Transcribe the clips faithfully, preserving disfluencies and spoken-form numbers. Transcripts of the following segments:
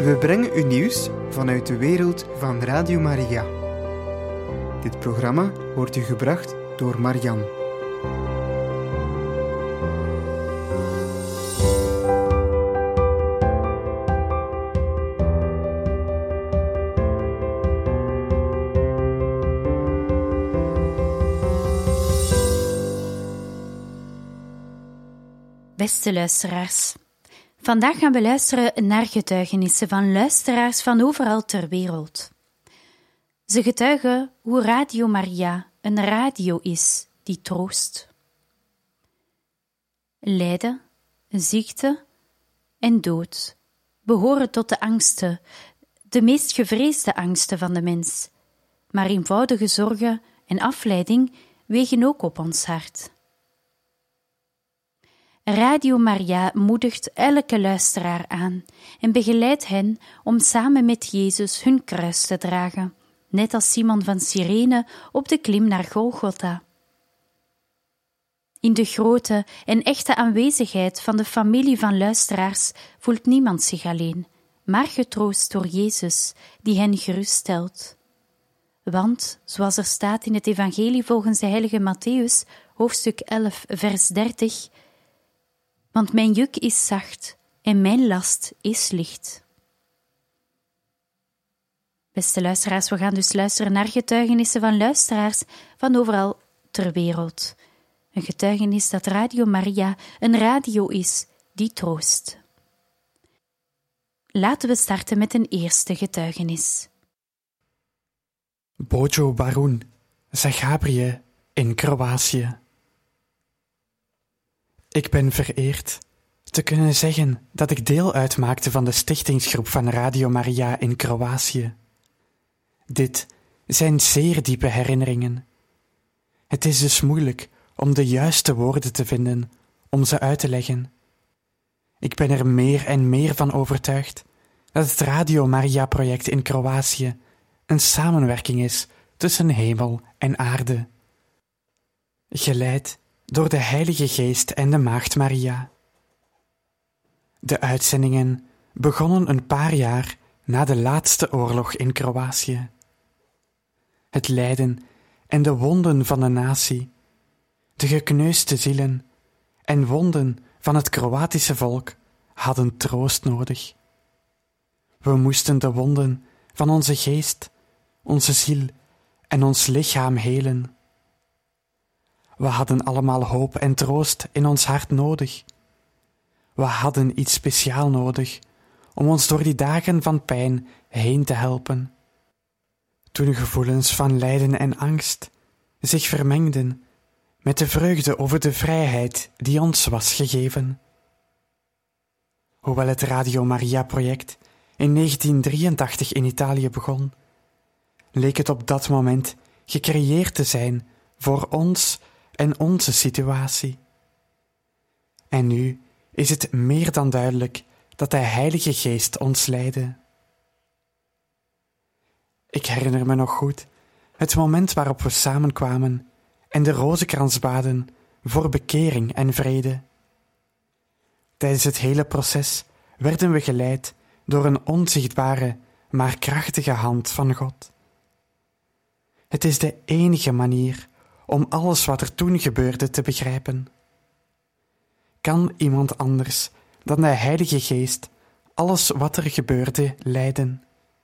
We brengen u nieuws vanuit de wereld van Radio Maria. Dit programma wordt u gebracht door Marian. Beste luisteraars, vandaag gaan we luisteren naar getuigenissen van luisteraars van overal ter wereld. Ze getuigen hoe Radio Maria een radio is die troost. Lijden, ziekte en dood behoren tot de angsten, de meest gevreesde angsten van de mens, maar eenvoudige zorgen en afleiding wegen ook op ons hart. Radio Maria moedigt elke luisteraar aan en begeleidt hen om samen met Jezus hun kruis te dragen, net als Simon van Cyrene op de klim naar Golgotha. In de grote en echte aanwezigheid van de familie van luisteraars voelt niemand zich alleen, maar getroost door Jezus, die hen geruststelt. Want, zoals er staat in het evangelie volgens de heilige Mattheüs, hoofdstuk elf, vers dertig, want mijn juk is zacht en mijn last is licht. Beste luisteraars, we gaan dus luisteren naar getuigenissen van luisteraars van overal ter wereld. Een getuigenis dat Radio Maria een radio is die troost. Laten we starten met een eerste getuigenis. Bojo Barun, Zagabrie in Kroatië. Ik ben vereerd te kunnen zeggen dat ik deel uitmaakte van de stichtingsgroep van Radio Maria in Kroatië. Dit zijn zeer diepe herinneringen. Het is dus moeilijk om de juiste woorden te vinden om ze uit te leggen. Ik ben er meer en meer van overtuigd dat het Radio Maria-project in Kroatië een samenwerking is tussen hemel en aarde, geleid door de Heilige Geest en de Maagd Maria. De uitzendingen begonnen een paar jaar na de laatste oorlog in Kroatië. Het lijden en de wonden van de natie, de gekneusde zielen en wonden van het Kroatische volk hadden troost nodig. We moesten de wonden van onze geest, onze ziel en ons lichaam helen. We hadden allemaal hoop en troost in ons hart nodig. We hadden iets speciaal nodig om ons door die dagen van pijn heen te helpen. Toen gevoelens van lijden en angst zich vermengden met de vreugde over de vrijheid die ons was gegeven. Hoewel het Radio Maria-project in negentien drieëntachtig in Italië begon, leek het op dat moment gecreëerd te zijn voor ons en onze situatie. En nu is het meer dan duidelijk dat de Heilige Geest ons leidde. Ik herinner me nog goed het moment waarop we samenkwamen en de rozenkrans baden voor bekering en vrede. Tijdens het hele proces werden we geleid door een onzichtbare, maar krachtige hand van God. Het is de enige manier om alles wat er toen gebeurde te begrijpen. Kan iemand anders dan de Heilige Geest alles wat er gebeurde leiden?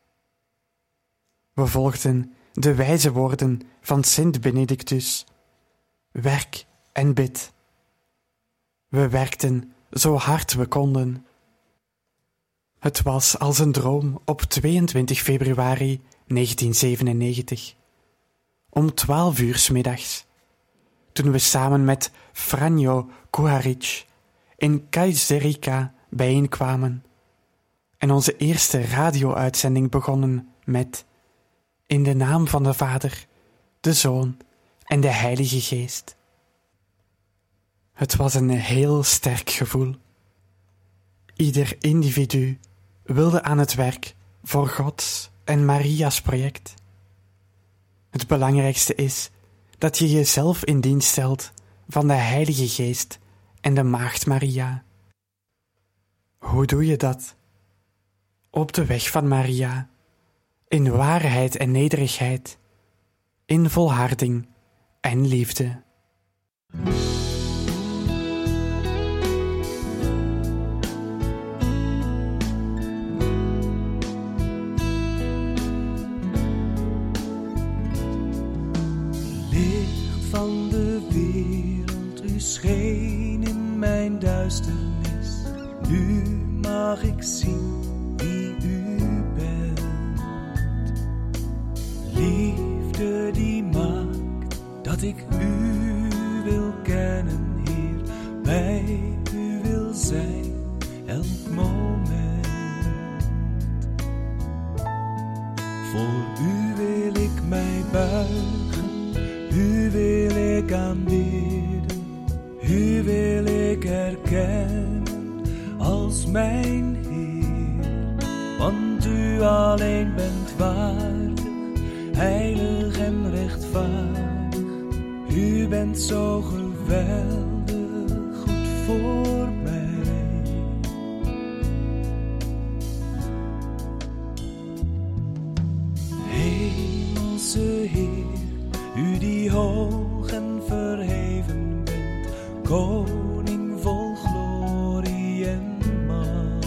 We volgden de wijze woorden van Sint Benedictus: werk en bid. We werkten zo hard we konden. Het was als een droom op tweeëntwintig februari negentien zevenennegentig. Om twaalf uur 's middags, toen we samen met Franjo Kuharic in Kajzerica bijeenkwamen en onze eerste radio-uitzending begonnen met in de naam van de Vader, de Zoon en de Heilige Geest. Het was een heel sterk gevoel. Ieder individu wilde aan het werk voor Gods en Maria's project. Het belangrijkste is dat je jezelf in dienst stelt van de Heilige Geest en de Maagd Maria. Hoe doe je dat? op de weg van Maria, in waarheid en nederigheid, in volharding en liefde. Licht van de wereld, u scheen in mijn duisternis. Nu mag ik zien wie u bent. Liefde die maakt dat ik u wil kennen, Heer. Bij u wil zijn elk moment. Voor u wil ik mij buigen, u wil ik aanbidden, u wil ik erkennen als mijn Heer. Want u alleen bent waardig, heilig en rechtvaardig. U bent zo geweldig goed voor mij. Hemelse Heer, u die hoog en verheven bent, koning vol glorie en macht.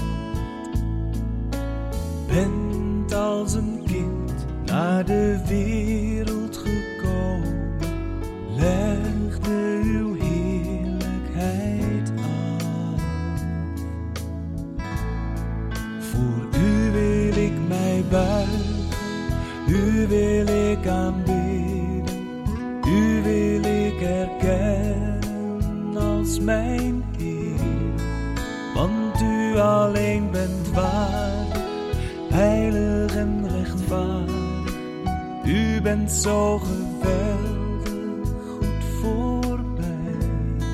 Bent als een kind naar de wereld gekomen, legde uw heerlijkheid af. Voor u wil ik mij buigen, u wil ik aanbidden, u wil ik erkennen als mijn Heer. Want u alleen bent waardig, heilig en rechtvaardig. U bent zo geweldig goed voor mij.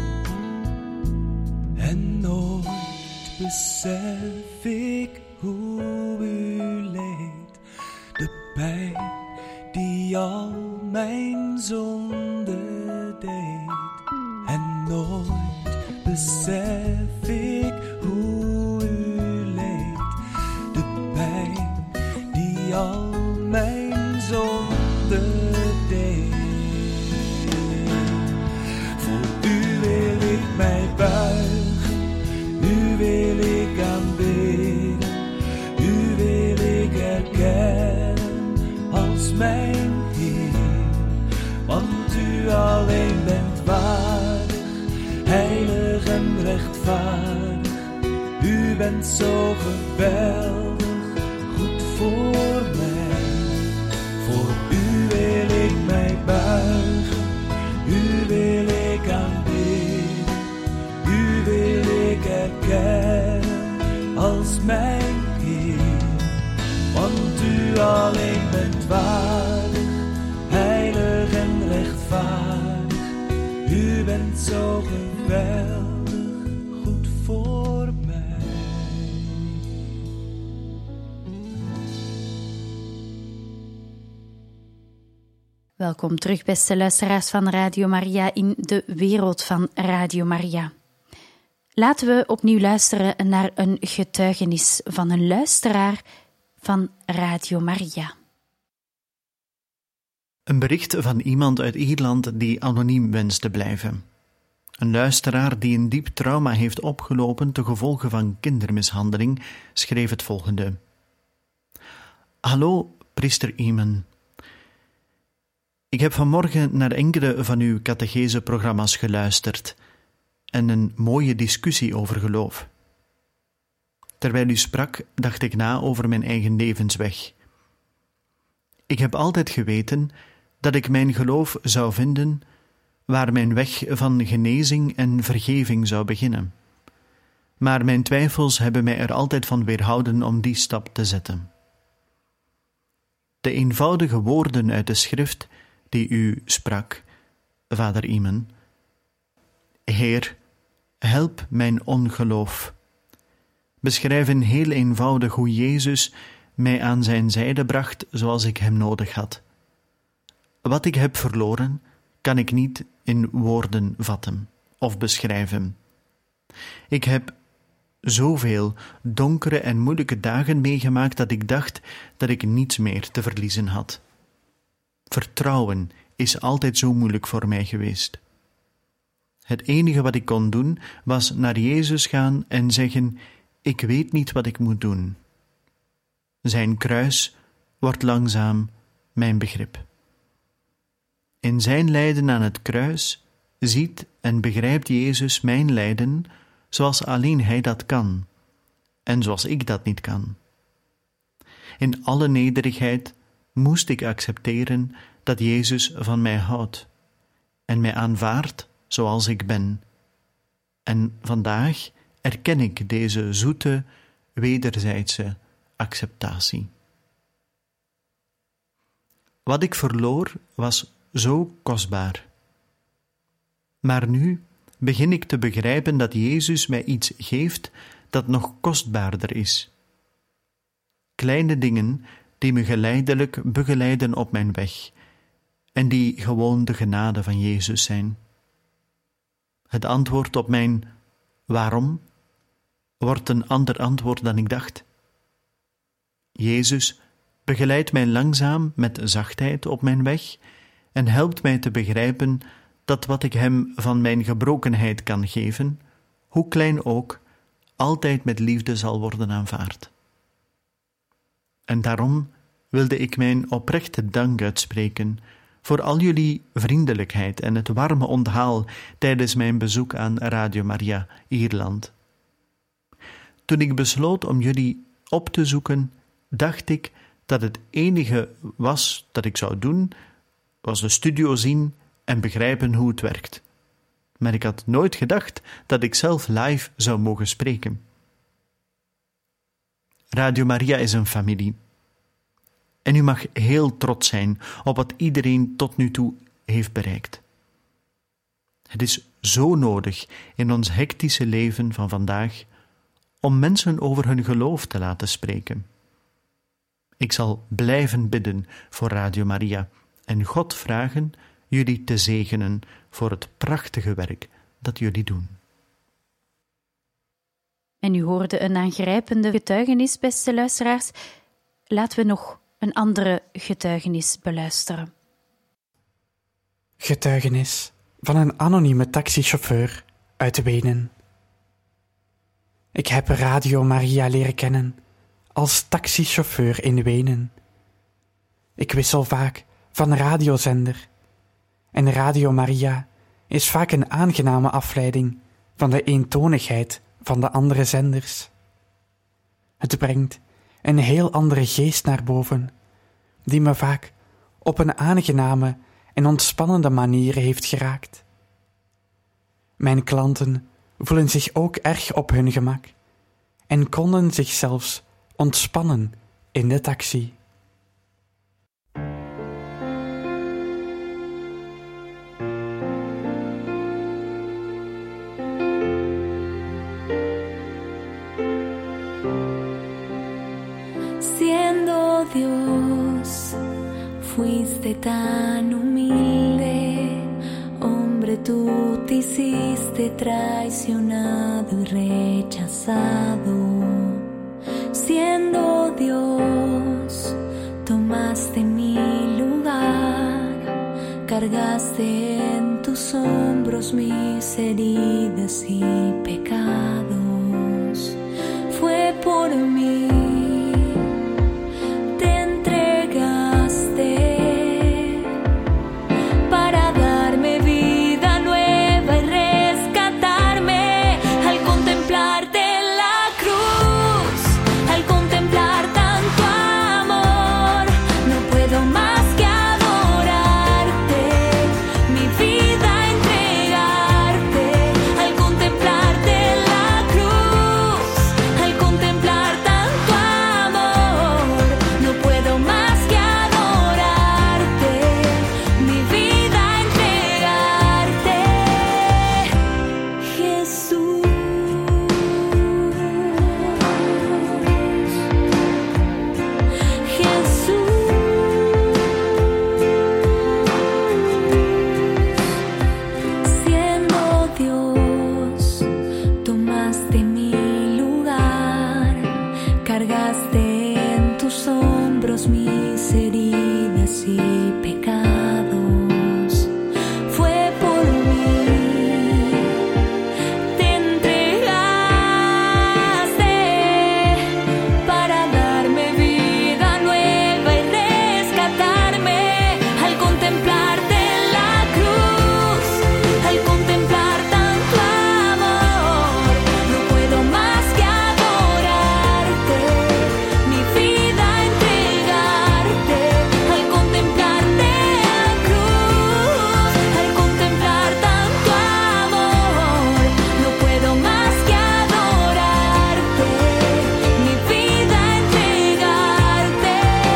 En nooit besef ik hoe u leed, de pijn die al mijn zonde deed. En nooit besef ik hoe u leed, de pijn die al mijn zonde deed. Voor u wil ik mij buigen, u wil ik aanbidden, u wil ik erkennen als mijn Heer. Want u alleen bent waardig, heilig en rechtvaardig. U bent zo geweldig goed voor mij. Voor u wil ik mij buigen, u wil ik aanbidden, u wil ik erkennen als mijn Heer. Want u alleen bent waardig, heilig en rechtvaardig. U bent zo geweldig goed voor mij. Welkom terug, beste luisteraars van Radio Maria in de wereld van Radio Maria. Laten we opnieuw luisteren naar een getuigenis van een luisteraar van Radio Maria. Een bericht van iemand uit Ierland die anoniem wenst te blijven. Een luisteraar die een diep trauma heeft opgelopen ten gevolge van kindermishandeling schreef het volgende. Hallo, priester Iman. Ik heb vanmorgen naar enkele van uw catecheseprogramma's geluisterd en een mooie discussie over geloof. Terwijl u sprak, dacht ik na over mijn eigen levensweg. Ik heb altijd geweten dat ik mijn geloof zou vinden waar mijn weg van genezing en vergeving zou beginnen. Maar mijn twijfels hebben mij er altijd van weerhouden om die stap te zetten. De eenvoudige woorden uit de schrift die u sprak, vader Iman, Heer, help mijn ongeloof, beschrijven heel eenvoudig hoe Jezus mij aan zijn zijde bracht zoals ik hem nodig had. Wat ik heb verloren, kan ik niet in woorden vatten of beschrijven. Ik heb zoveel donkere en moeilijke dagen meegemaakt dat ik dacht dat ik niets meer te verliezen had. Vertrouwen is altijd zo moeilijk voor mij geweest. Het enige wat ik kon doen was naar Jezus gaan en zeggen: ik weet niet wat ik moet doen. Zijn kruis wordt langzaam mijn begrip. In zijn lijden aan het kruis ziet en begrijpt Jezus mijn lijden zoals alleen Hij dat kan en zoals ik dat niet kan. In alle nederigheid moest ik accepteren dat Jezus van mij houdt en mij aanvaardt zoals ik ben. En vandaag erken ik deze zoete, wederzijdse acceptatie. Wat ik verloor was zo kostbaar. Maar nu begin ik te begrijpen dat Jezus mij iets geeft dat nog kostbaarder is. Kleine dingen die me geleidelijk begeleiden op mijn weg en die gewoon de genade van Jezus zijn. Het antwoord op mijn waarom wordt een ander antwoord dan ik dacht. Jezus begeleidt mij langzaam met zachtheid op mijn weg en helpt mij te begrijpen dat wat ik hem van mijn gebrokenheid kan geven, hoe klein ook, altijd met liefde zal worden aanvaard. En daarom wilde ik mijn oprechte dank uitspreken voor al jullie vriendelijkheid en het warme onthaal tijdens mijn bezoek aan Radio Maria Ierland. Toen ik besloot om jullie op te zoeken, dacht ik dat het enige was dat ik zou doen, was de studio zien en begrijpen hoe het werkt. Maar ik had nooit gedacht dat ik zelf live zou mogen spreken. Radio Maria is een familie. En u mag heel trots zijn op wat iedereen tot nu toe heeft bereikt. Het is zo nodig in ons hectische leven van vandaag om mensen over hun geloof te laten spreken. Ik zal blijven bidden voor Radio Maria en God vragen jullie te zegenen voor het prachtige werk dat jullie doen. En u hoorde een aangrijpende getuigenis, beste luisteraars. Laten we nog een andere getuigenis beluisteren. Getuigenis van een anonieme taxichauffeur uit Wenen. Ik heb Radio Maria leren kennen als taxichauffeur in Wenen. Ik wissel vaak van radiozender en Radio Maria is vaak een aangename afleiding van de eentonigheid van de andere zenders. Het brengt een heel andere geest naar boven, die me vaak op een aangename en ontspannende manier heeft geraakt. Mijn klanten voelen zich ook erg op hun gemak en konden zich zelfs ontspannen in de taxi. Siendo Dios, fuiste tan humilde, hombre, tú te hiciste traicionado y rechazado. Siendo Dios, tomaste mi lugar, cargaste en tus hombros mis heridas y pecados. Fue por mí. Entregarte, al contemplarte la cruz. cargaste en tus hombros mis heridas y pecados. Fue por mí, te entregaste para darme vida nueva y rescatarme. Al contemplarte en la cruz, al contemplar tanto amor, no puedo más que adorarte, mi vida entregarte. Al contemplarte en la cruz, al contemplar tanto amor, no puedo más que adorarte, mi vida entregarte,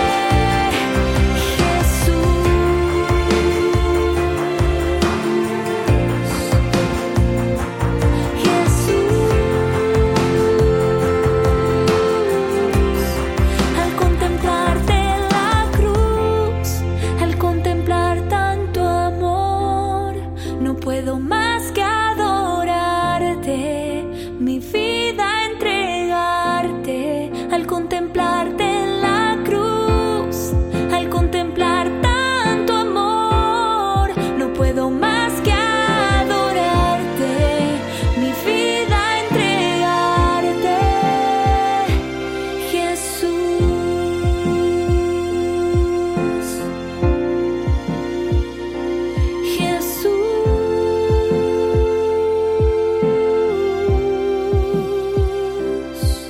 Jesús. Al contemplarte en la cruz, al contemplar tanto amor, no puedo más que adorarte, mi vida entregarte. Al contemplarte en la cruz, al contemplar tanto amor, no puedo más que adorarte, mi vida entregarte, Jesús. Jesús.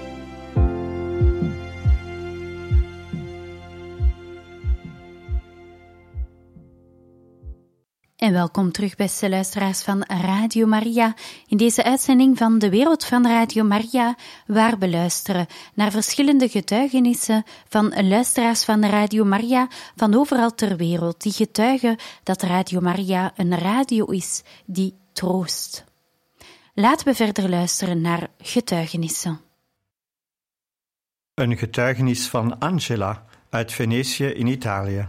En welkom terug, beste luisteraars van Radio Maria, in deze uitzending van De Wereld van Radio Maria, waar we luisteren naar verschillende getuigenissen van luisteraars van Radio Maria van overal ter wereld, die getuigen dat Radio Maria een radio is die troost. Laten we verder luisteren naar getuigenissen. Een getuigenis van Angela uit Venetië in Italië.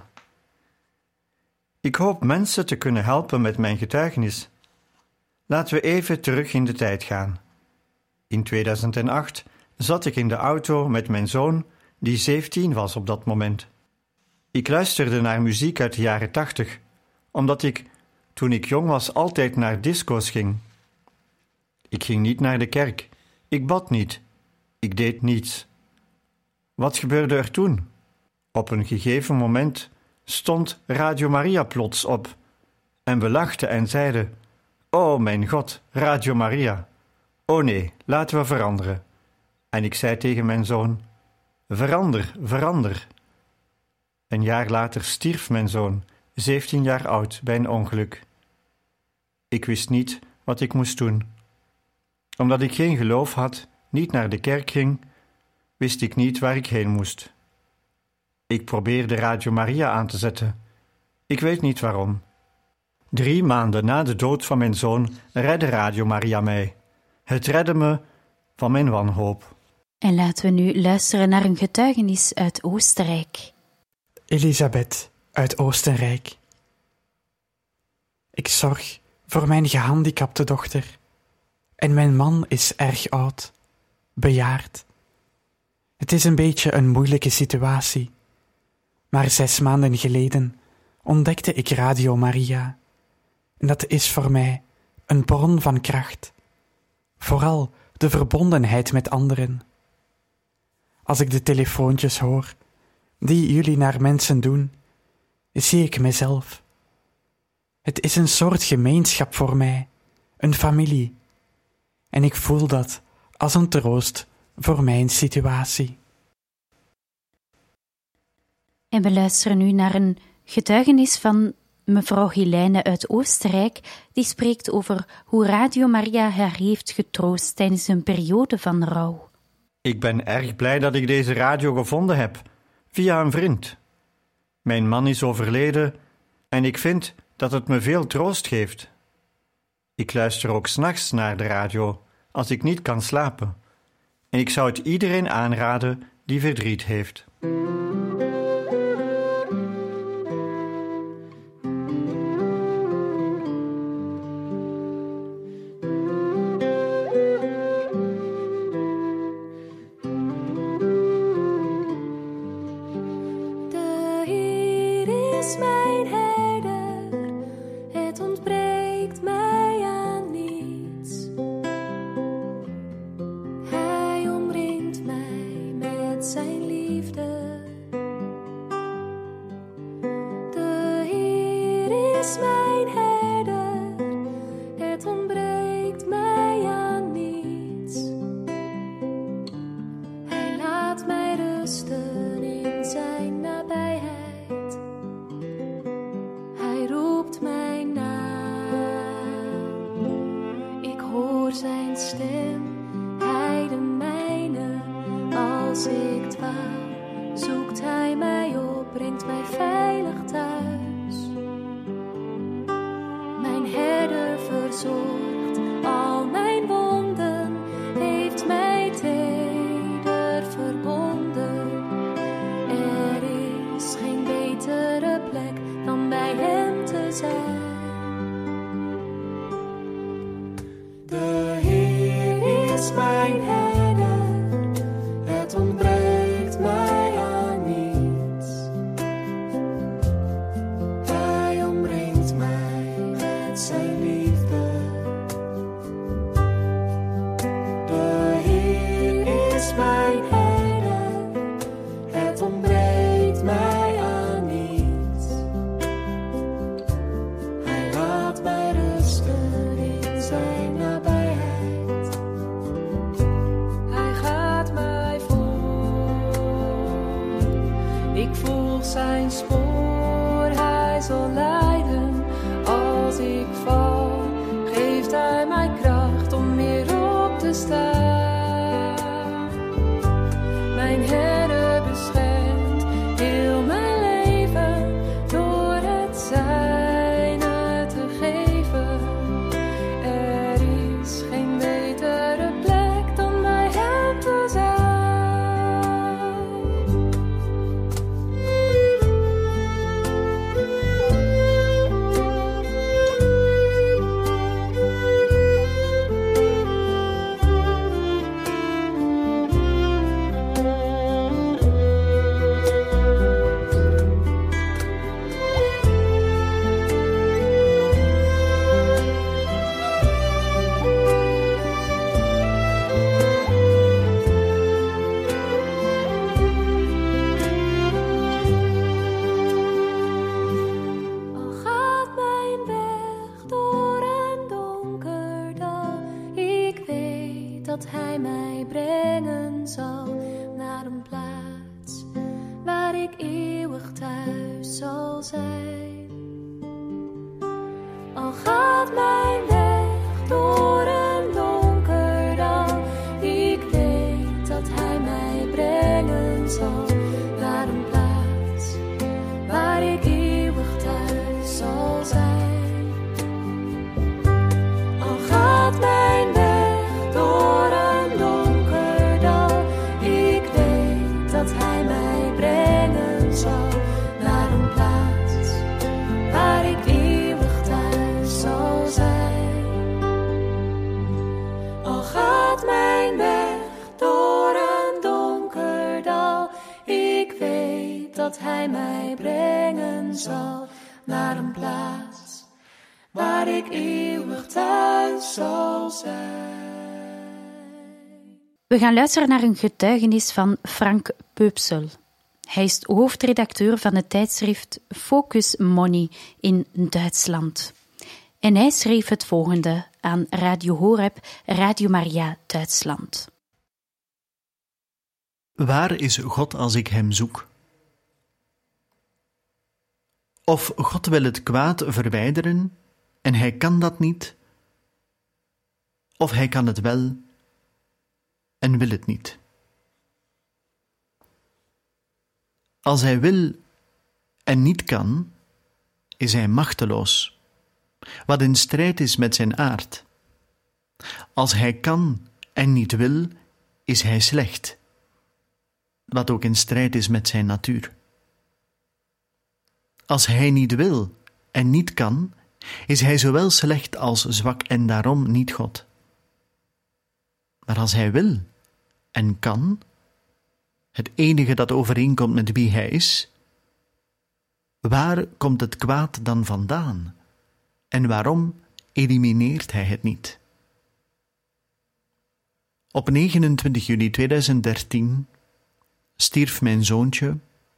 Ik hoop mensen te kunnen helpen met mijn getuigenis. Laten we even terug in de tijd gaan. In tweeduizend acht zat ik in de auto met mijn zoon, die zeventien was op dat moment. Ik luisterde naar muziek uit de jaren tachtig, omdat ik, toen ik jong was, altijd naar disco's ging. Ik ging niet naar de kerk, ik bad niet, ik deed niets. Wat gebeurde er toen? Op een gegeven moment stond Radio Maria plots op en we lachten en zeiden: "Oh mijn God, Radio Maria. Oh nee, laten we veranderen." En ik zei tegen mijn zoon: "Verander, verander." Een jaar later stierf mijn zoon, zeventien jaar oud, bij een ongeluk. Ik wist niet wat ik moest doen. Omdat ik geen geloof had, niet naar de kerk ging, wist ik niet waar ik heen moest. Ik probeerde Radio Maria aan te zetten. Ik weet niet waarom. Drie maanden na de dood van mijn zoon redde Radio Maria mij. Het redde me van mijn wanhoop. En laten we nu luisteren naar een getuigenis uit Oostenrijk. Elisabeth uit Oostenrijk. Ik zorg voor mijn gehandicapte dochter. En mijn man is erg oud, bejaard. Het is een beetje een moeilijke situatie. Maar zes maanden geleden ontdekte ik Radio Maria. En dat is voor mij een bron van kracht. Vooral de verbondenheid met anderen. Als ik de telefoontjes hoor die jullie naar mensen doen, zie ik mezelf. Het is een soort gemeenschap voor mij, een familie. En ik voel dat als een troost voor mijn situatie. En we luisteren nu naar een getuigenis van mevrouw Helene uit Oostenrijk, die spreekt over hoe Radio Maria haar heeft getroost tijdens een periode van rouw. Ik ben erg blij dat ik deze radio gevonden heb, via een vriend. Mijn man is overleden en ik vind dat het me veel troost geeft. Ik luister ook 's nachts naar de radio, als ik niet kan slapen. En ik zou het iedereen aanraden die verdriet heeft. stem, hij de mijne. Als ik dwaal, zoekt hij mij op, brengt mij veilig thuis. Mijn herder verzorgt al mijn wonden, heeft mij teder verbonden. Er is geen betere plek dan bij hem te zijn. De Heer is mijn herder, het ontbreekt mij aan niets. Hij omringt mij met zijn liefde. De Heer is mijn herder, het ontbreekt mij aan niets. Hij laat mij rusten in zijn nabijheid. Hij gaat mij voor. Ik volg zijn spoor, hij zal leiden. Als ik val, geeft hij mij kracht om weer op te staan. Mijn herder beschermt heel mijn leven door het zijne te geven. Er is geen betere plek dan bij hem te zijn. Al gaat mijn weg door een donker dal, ik weet dat hij mij brengen zal naar een plaats waar ik eeuwig thuis zal zijn. Al gaat mijn weg door een donker dal, ik weet dat hij mij brengen zal naar een plaats waar ik eeuwig thuis zal zijn. Al gaat mijn weg door een donker dal, ik weet dat hij mij brengen zal naar een plaats waar ik eeuwig thuis zal zijn. Al gaat mijn weg door een donker dal, ik weet dat hij mij brengen zal naar een plaats waar ik eeuwig thuis zal zijn. We gaan luisteren naar een getuigenis van Frank Peupsel. Hij is hoofdredacteur van het tijdschrift Focus Money in Duitsland. En hij schreef het volgende aan Radio Horeb, Radio Maria Duitsland. Waar is God als ik hem zoek? Of God wil het kwaad verwijderen en hij kan dat niet, of hij kan het wel en wil het niet. Als hij wil en niet kan, is hij machteloos, wat in strijd is met zijn aard. Als hij kan en niet wil, is hij slecht, wat ook in strijd is met zijn natuur. Als hij niet wil en niet kan, is hij zowel slecht als zwak en daarom niet God. Maar als hij wil en kan, het enige dat overeenkomt met wie hij is, waar komt het kwaad dan vandaan? En waarom elimineert hij het niet? Op negenentwintig juli tweeduizend dertien stierf mijn zoontje,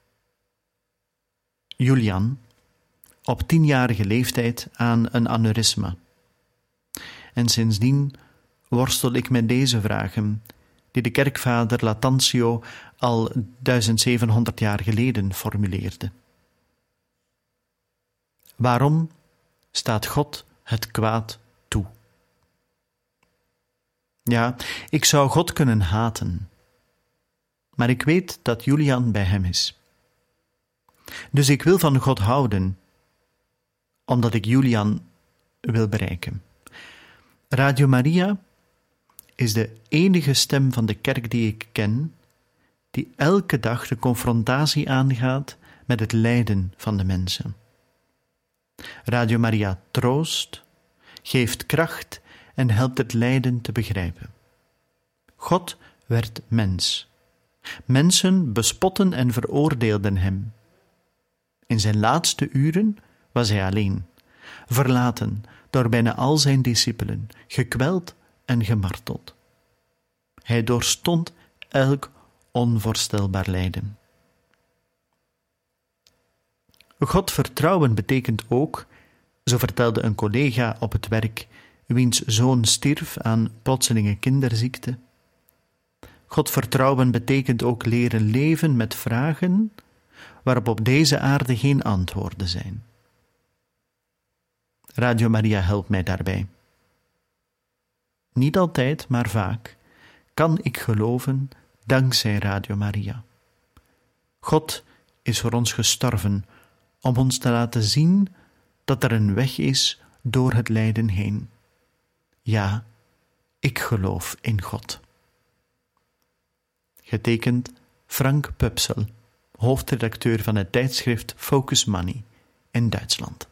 Julian, op tienjarige leeftijd aan een aneurysma. En sindsdien worstel ik met deze vragen, die de kerkvader Lattanzio al zevenduizend jaar geleden formuleerde. Waarom staat God het kwaad toe? Ja, ik zou God kunnen haten, maar ik weet dat Julian bij hem is. Dus ik wil van God houden, omdat ik Julian wil bereiken. Radio Maria is de enige stem van de kerk die ik ken, die elke dag de confrontatie aangaat met het lijden van de mensen. Radio Maria troost, geeft kracht en helpt het lijden te begrijpen. God werd mens. Mensen bespotten en veroordeelden hem. In zijn laatste uren was hij alleen, verlaten door bijna al zijn discipelen, gekweld en gemarteld. Hij doorstond elk onvoorstelbaar lijden. God vertrouwen betekent ook, zo vertelde een collega op het werk, wiens zoon stierf aan plotselinge kinderziekte. God vertrouwen betekent ook leren leven met vragen waarop op deze aarde geen antwoorden zijn. Radio Maria helpt mij daarbij. Niet altijd, maar vaak kan ik geloven dankzij Radio Maria. God is voor ons gestorven om ons te laten zien dat er een weg is door het lijden heen. Ja, ik geloof in God. Getekend Frank Pupsel, hoofdredacteur van het tijdschrift Focus Money in Duitsland.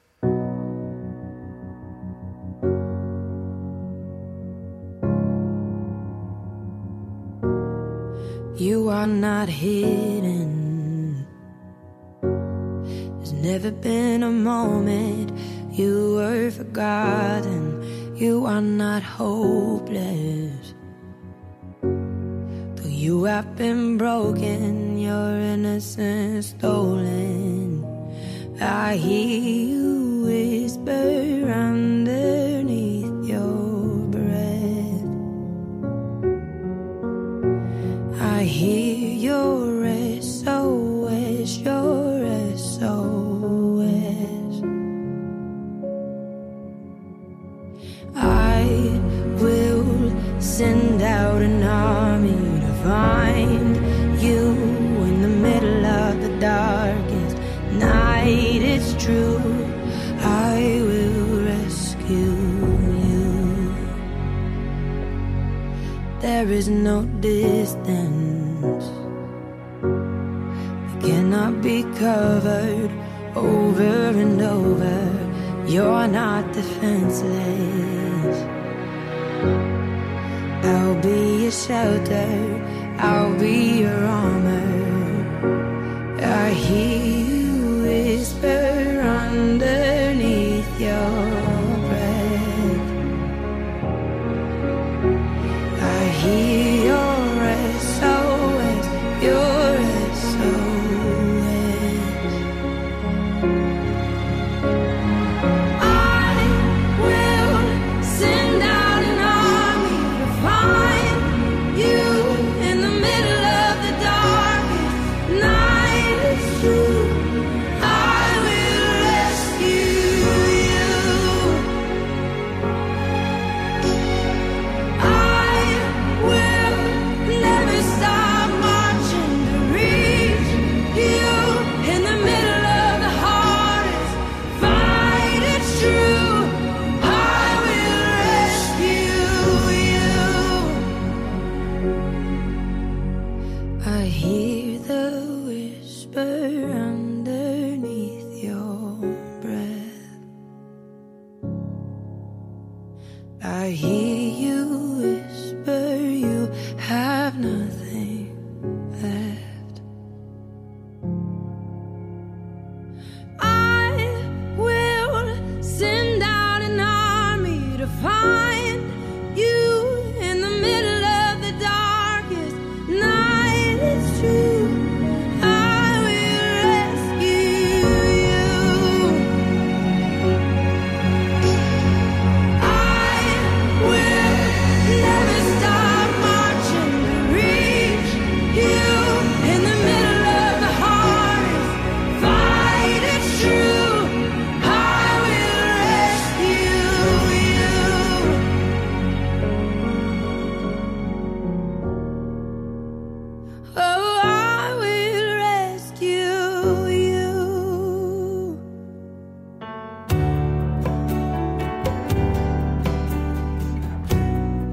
You are not hidden. There's never been a moment you were forgotten. You are not hopeless. Though you have been broken, your innocence stolen. I hear you whisper underneath your breath. I hear your S O S, your S O S. I will send out an army to find you in the middle of the darkest night. It's true, I will rescue you. There is no distance that cannot be covered over and over. You're not defenseless. I'll be your shelter, I'll be your armor. I hear you whisper underneath your breath. I hear your S O S, your S O S. I will send out an army to find you in the middle of the darkest night. It's true, I will rescue you. I will never stop marching to reach you in the middle of the hardest fight. It's true, I will rescue you. I hear the whisper underneath your breath. I hear you whisper you have nothing left. I will send out an army to find you in the middle of the darkest night. It's true, I will rescue you. I will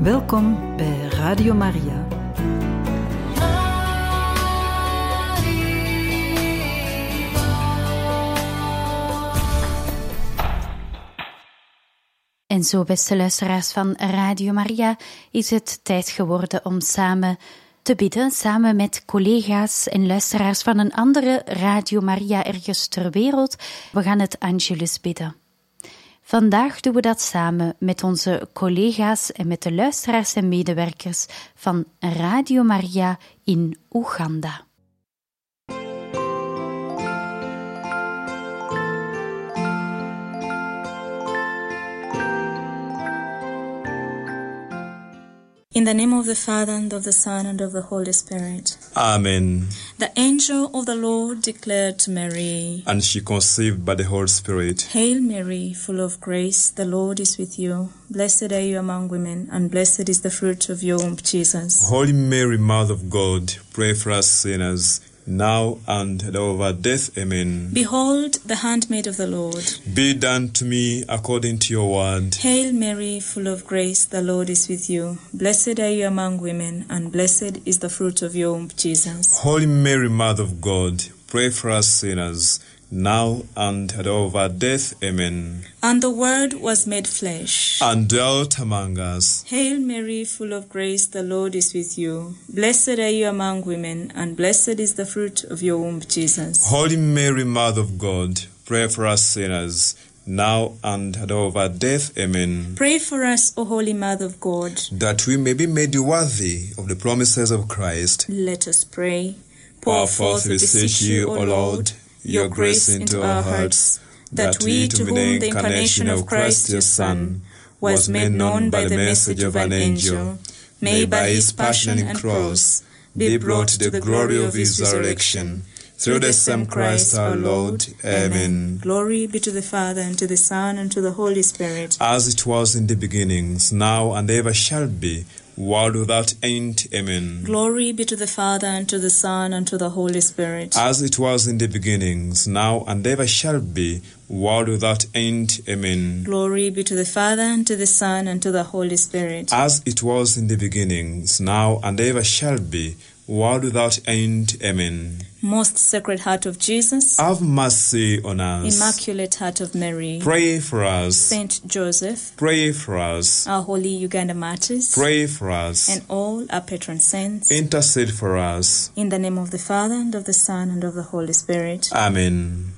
Welkom bij Radio Maria. En zo, beste luisteraars van Radio Maria, is het tijd geworden om samen te bidden, samen met collega's en luisteraars van een andere Radio Maria ergens ter wereld. We gaan het Angelus bidden. Vandaag doen we dat samen met onze collega's en met de luisteraars en medewerkers van Radio Maria in Oeganda. In the name of the Father, and of the Son, and of the Holy Spirit. Amen. The angel of the Lord declared to Mary, and she conceived by the Holy Spirit. Hail Mary, full of grace, the Lord is with you. Blessed are you among women, and blessed is the fruit of your womb, Jesus. Holy Mary, Mother of God, pray for us sinners, now and at the hour of our death. Amen. Behold, the handmaid of the Lord. Be done to me according to your word. Hail Mary, full of grace, the Lord is with you. Blessed are you among women, and blessed is the fruit of your womb, Jesus. Holy Mary, Mother of God, pray for us sinners, now and at the hour of our death. Amen. And the Word was made flesh, and dwelt among us. Hail Mary, full of grace, the Lord is with you. Blessed are you among women, and blessed is the fruit of your womb, Jesus. Holy Mary, Mother of God, pray for us sinners, now and at the hour of our death. Amen. Pray for us, O Holy Mother of God, that we may be made worthy of the promises of Christ. Let us pray. Pour forth, we beseech you, O Lord, your grace into our hearts, that we, to whom the incarnation of Christ your Son was made known by the message of an angel, may by his passion and cross be brought to the glory of his resurrection, through the same Christ our Lord. Amen. Glory be to the Father, and to the Son, and to the Holy Spirit. As it was in the beginnings, now and ever shall be, world without end. Amen. Glory be to the Father, and to the Son, and to the Holy Spirit. As it was in the beginnings, now and ever shall be, world without end. Amen. Glory be to the Father, and to the Son, and to the Holy Spirit. As it was in the beginnings, now and ever shall be, world without end. Amen. Most Sacred Heart of Jesus, have mercy on us. Immaculate Heart of Mary, pray for us. Saint Joseph, pray for us. Our holy Uganda martyrs, pray for us. And all our patron saints, intercede for us. In the name of the Father, and of the Son, and of the Holy Spirit. Amen.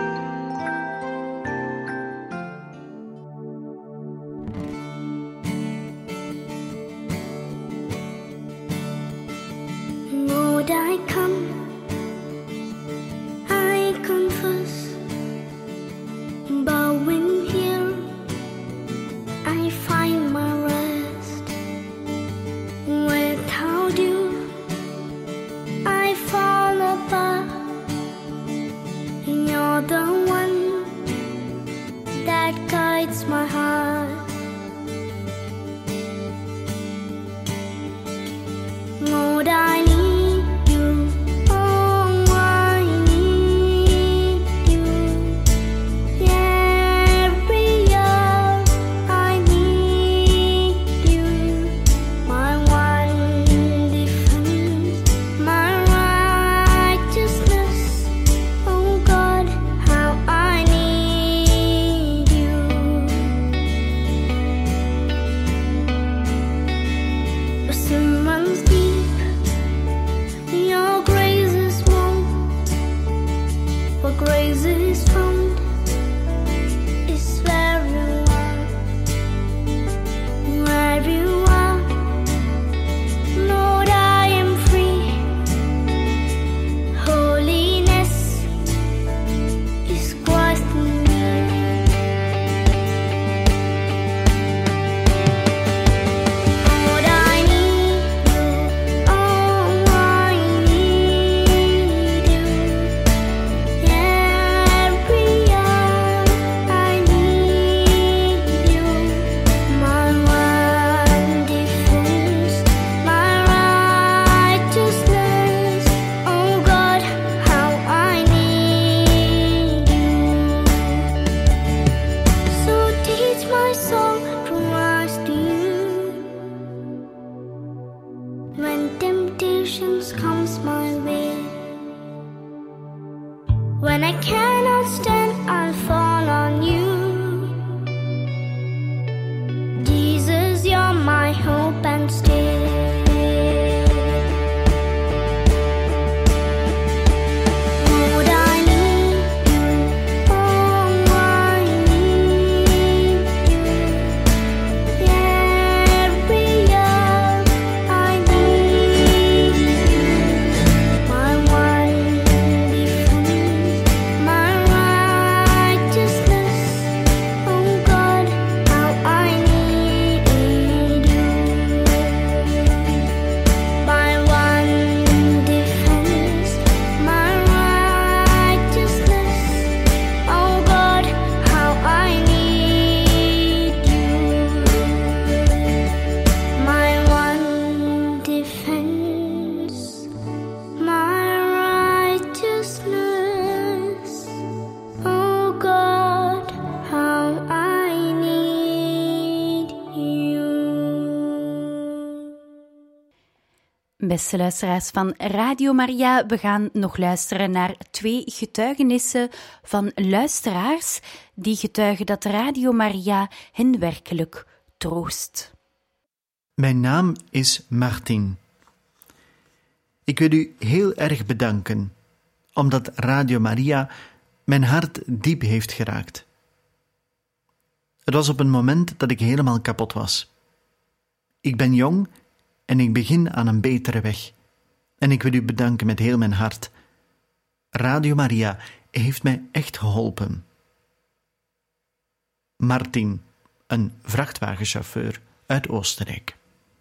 Lord, I come, I confess, bowing here, I find my rest. Without you, I fall apart. You're the one that guides my heart. Lord, I need you. Oh, I need you. Every hour I need news comes my way. When I cannot stand, I'll fall on you. Jesus, you're my hope and stay. Beste luisteraars van Radio Maria, we gaan nog luisteren naar twee getuigenissen van luisteraars die getuigen dat Radio Maria hen werkelijk troost. Mijn naam is Martin. Ik wil u heel erg bedanken, omdat Radio Maria mijn hart diep heeft geraakt. Het was op een moment dat ik helemaal kapot was. Ik ben jong en ik begin aan een betere weg. En ik wil u bedanken met heel mijn hart. Radio Maria heeft mij echt geholpen. Martin, een vrachtwagenchauffeur uit Oostenrijk.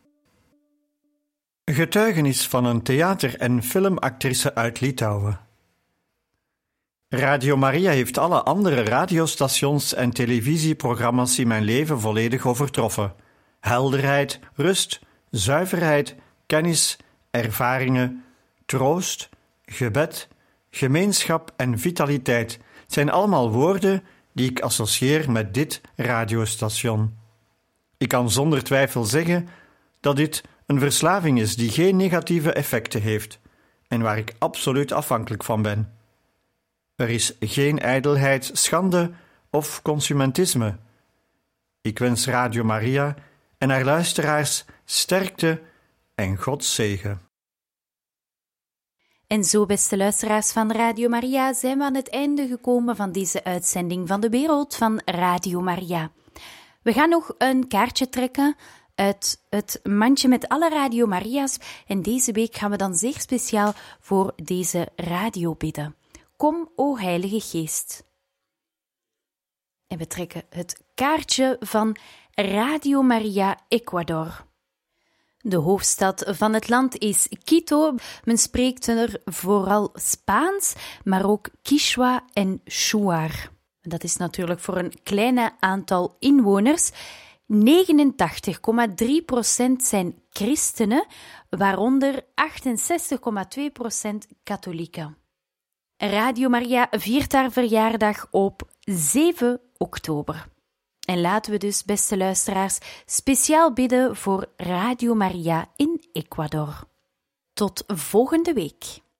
Getuigenis van een theater- en filmactrice uit Litouwen. Radio Maria heeft alle andere radiostations en televisieprogramma's in mijn leven volledig overtroffen. Helderheid, rust, zuiverheid, kennis, ervaringen, troost, gebed, gemeenschap en vitaliteit zijn allemaal woorden die ik associeer met dit radiostation. Ik kan zonder twijfel zeggen dat dit een verslaving is die geen negatieve effecten heeft en waar ik absoluut afhankelijk van ben. Er is geen ijdelheid, schande of consumentisme. Ik wens Radio Maria en haar luisteraars sterkte en Gods zegen. En zo, beste luisteraars van Radio Maria, zijn we aan het einde gekomen van deze uitzending van de wereld van Radio Maria. We gaan nog een kaartje trekken uit het mandje met alle Radio Maria's en deze week gaan we dan zeer speciaal voor deze radio bidden. Kom, o Heilige Geest. En we trekken het kaartje van Radio Maria Ecuador. De hoofdstad van het land is Quito. Men spreekt er vooral Spaans, maar ook Quichua en Shuar. Dat is natuurlijk voor een kleine aantal inwoners. negenentachtig komma drie procent zijn christenen, waaronder achtenzestig komma twee procent katholieken. Radio Maria viert haar verjaardag op zeven oktober. En laten we dus, beste luisteraars, speciaal bidden voor Radio Maria in Ecuador. Tot volgende week.